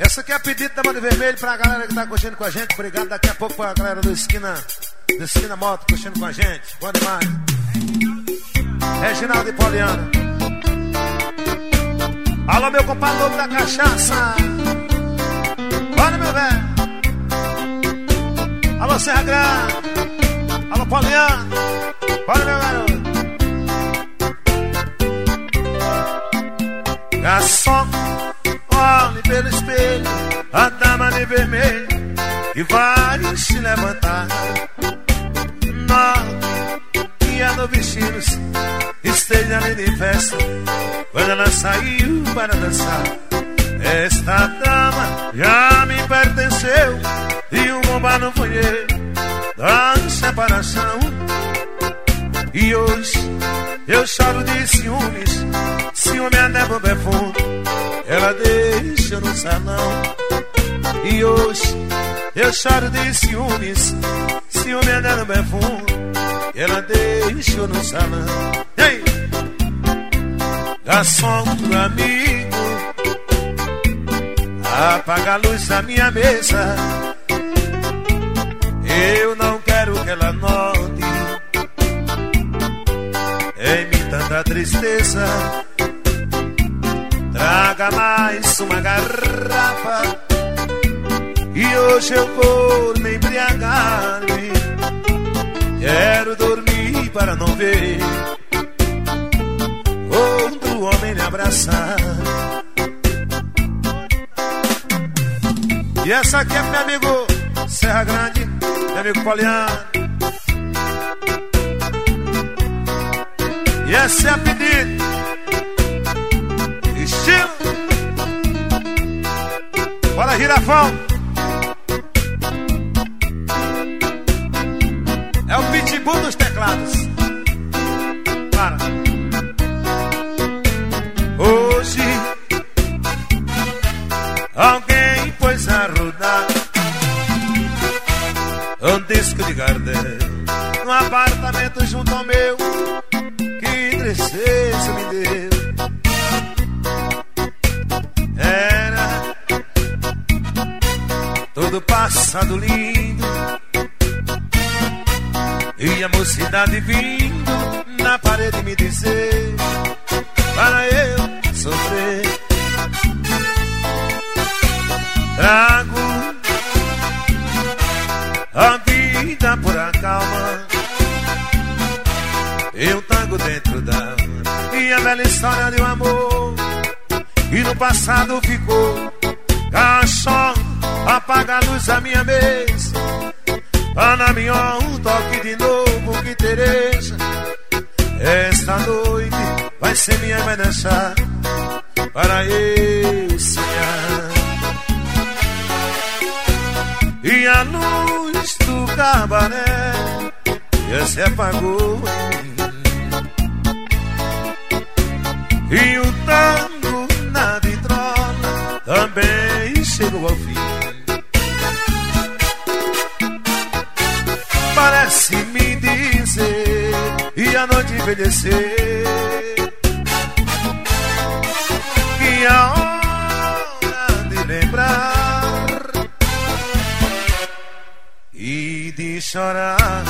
Essa aqui é a pedido da Banda Vermelho pra galera que tá curtindo com a gente. Obrigado daqui a pouco pra galera do Esquina Moto curtindo com a gente. Bom demais. Reginaldo e Poliana. Alô, meu compadre louco da cachaça. Bora, meu velho. Alô, Serra Grande. Alô, Poliana. Bora, meu garoto. Garçom, olhe pelo espelho a dama de vermelho que vai se levantar. Note que a novicinhos esteja ali de festa quando ela saiu para dançar. Esta dama já me pertenceu e o bomba não foi eu da separação. E hoje eu choro de ciúmes. Ciúme até pro perfume ela deixa no salão. E hoje eu choro de ciúmes. Ciúme até no perfume ela deixa no salão. Ei! Garçom amigo, apaga a luz da minha mesa. Eu não quero que ela note em mim tanta tristeza. Traga mais uma garrafa e hoje eu vou me embriagar-me. Quero dormir para não ver outro homem me abraçar. E essa aqui é meu amigo Serra Grande, meu amigo Poliano. E essa é a pedido estilo. Bora, girafão. É o pitbull dos teclados. Para. Hoje alguém pôs a rodar um disco de Gardel num apartamento junto ao meu. Que tristeza me deu. Era todo passado lindo e a mocidade vindo na parede me dizer para eu sofrer. Trago a vida por acalma e um tango dentro da alma e a bela história de um amor e no passado ficou. Garçom, apaga a luz da minha mesa. Ana minha, um toque de novo que Tereza. Esta noite vai ser minha e vai dançar para eu sonhar. E a luz do cabaré já se apagou e o tango na vitrola também chegou ao fim. Parece me dizer e a noite envelhecer que a hora de lembrar e de chorar